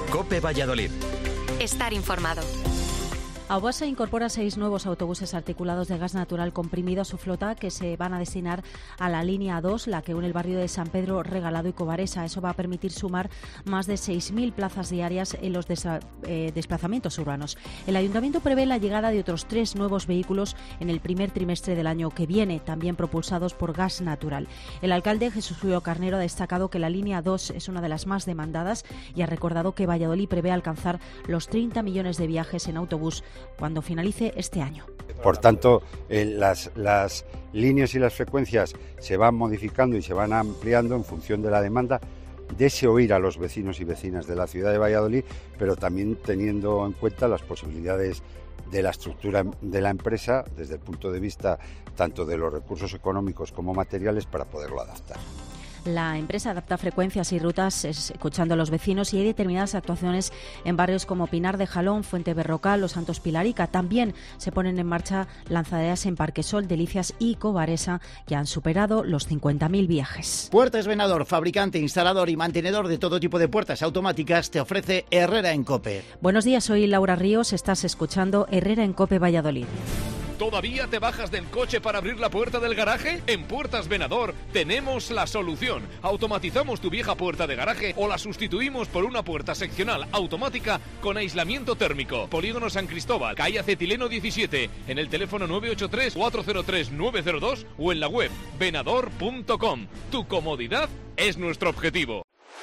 COPE Valladolid. Estar informado. Aubasa incorpora 6 nuevos autobuses articulados de gas natural comprimido a su flota que se van a destinar a la línea 2, la que une el barrio de San Pedro Regalado y Cobaresa. Eso va a permitir sumar más de 6.000 plazas diarias en los desplazamientos urbanos. El Ayuntamiento prevé la llegada de otros 3 nuevos vehículos en el primer trimestre del año que viene, también propulsados por gas natural. El alcalde Jesús Julio Carnero ha destacado que la línea 2 es una de las más demandadas y ha recordado que Valladolid prevé alcanzar los 30 millones de viajes en autobús cuando finalice este año. Por tanto, las líneas y las frecuencias se van modificando y se van ampliando en función de la demanda, de ese oír a los vecinos y vecinas de la ciudad de Valladolid, pero también teniendo en cuenta las posibilidades de la estructura de la empresa desde el punto de vista tanto de los recursos económicos como materiales para poderlo adaptar. La empresa adapta frecuencias y rutas escuchando a los vecinos y hay determinadas actuaciones en barrios como Pinar de Jalón, Fuente Berrocal, Los Santos Pilarica. También se ponen en marcha lanzaderas en Parquesol, Delicias y Cobaresa que han superado los 50.000 viajes. Puertas Venador, fabricante, instalador y mantenedor de todo tipo de puertas automáticas, te ofrece Herrera en COPE. Buenos días, soy Laura Ríos, estás escuchando Herrera en COPE Valladolid. ¿Todavía te bajas del coche para abrir la puerta del garaje? En Puertas Venador tenemos la solución. Automatizamos tu vieja puerta de garaje o la sustituimos por una puerta seccional automática con aislamiento térmico. Polígono San Cristóbal, calle Acetileno 17, en el teléfono 983-403-902 o en la web venador.com. Tu comodidad es nuestro objetivo.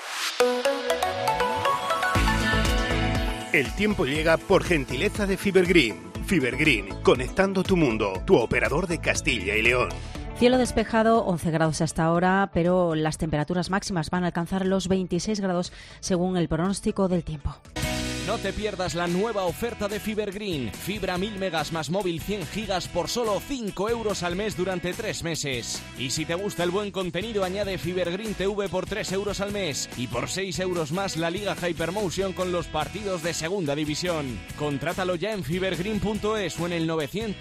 El tiempo llega por gentileza de Fibergreen. Fibergreen, conectando tu mundo, tu operador de Castilla y León. Cielo despejado, 11 grados hasta ahora, pero las temperaturas máximas van a alcanzar los 26 grados según el pronóstico del tiempo. No te pierdas la nueva oferta de Fibergreen. Fibra 1000 megas más móvil 100 gigas por solo 5 euros al mes durante 3 meses. Y si te gusta el buen contenido, añade Fibergreen TV por 3 euros al mes. Y por 6 euros más la Liga Hypermotion con los partidos de Segunda División. Contrátalo ya en fibergreen.es o en el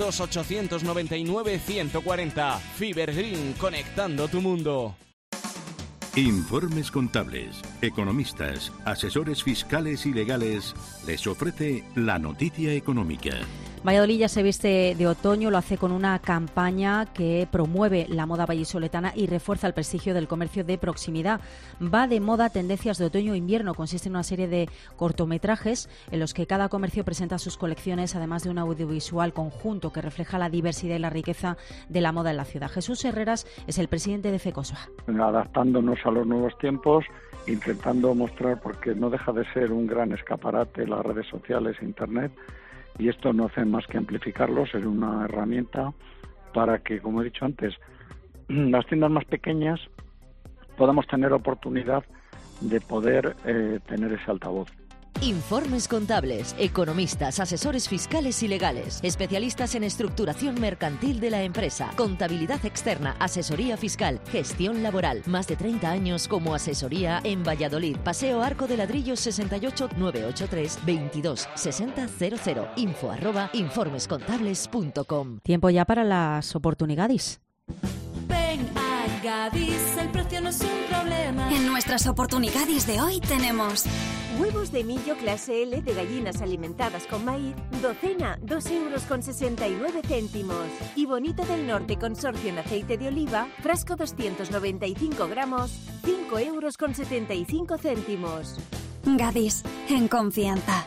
900-899-140. Fibergreen, conectando tu mundo. Informes contables, economistas, asesores fiscales y legales les ofrece la noticia económica. Valladolid ya se viste de otoño, lo hace con una campaña que promueve la moda vallisoletana y refuerza el prestigio del comercio de proximidad. Va de moda tendencias de otoño-invierno, consiste en una serie de cortometrajes en los que cada comercio presenta sus colecciones, además de un audiovisual conjunto que refleja la diversidad y la riqueza de la moda en la ciudad. Jesús Herreras es el presidente de FECOSVA. Adaptándonos a los nuevos tiempos, intentando mostrar, porque no deja de ser un gran escaparate las redes sociales e Internet, y esto no hace más que amplificarlo, ser una herramienta para que, como he dicho antes, las tiendas más pequeñas podamos tener oportunidad de poder tener ese altavoz. Informes contables, economistas, asesores fiscales y legales, especialistas en estructuración mercantil de la empresa, contabilidad externa, asesoría fiscal, gestión laboral. Más de 30 años como asesoría en Valladolid. Paseo Arco de Ladrillos 68 983 22 60 00. info@informescontables.com. Tiempo ya para las oportunidades. Ven a Gadis, el precio no es un problema. En nuestras oportunidades de hoy tenemos huevos de millo clase L de gallinas alimentadas con maíz, docena, 2,69 €. Y Bonito del Norte Consorcio en aceite de oliva, frasco 295 gramos, 5,75 €. Gadis, en confianza.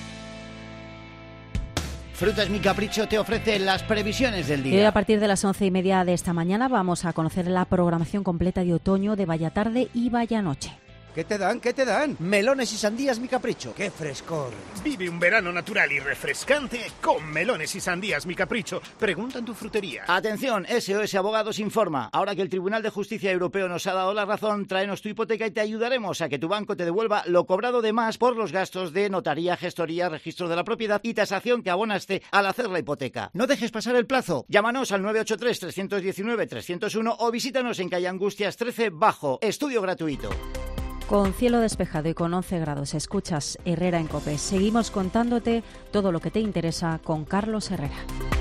Frutas Mi Capricho te ofrece las previsiones del día. Y hoy a partir de las 11:30 de esta mañana vamos a conocer la programación completa de otoño de Vaya Tarde y Vaya Noche. ¿Qué te dan? ¿Qué te dan? Melones y sandías Mi Capricho. ¡Qué frescor! Vive un verano natural y refrescante con melones y sandías Mi Capricho. Pregunta en tu frutería. Atención, SOS Abogados informa. Ahora que el Tribunal de Justicia Europeo nos ha dado la razón, tráenos tu hipoteca y te ayudaremos a que tu banco te devuelva lo cobrado de más por los gastos de notaría, gestoría, registro de la propiedad y tasación que abonaste al hacer la hipoteca. No dejes pasar el plazo. Llámanos al 983-319-301 o visítanos en calle Angustias 13 Bajo. Estudio gratuito. Con cielo despejado y con 11 grados, escuchas Herrera en COPE. Seguimos contándote todo lo que te interesa con Carlos Herrera.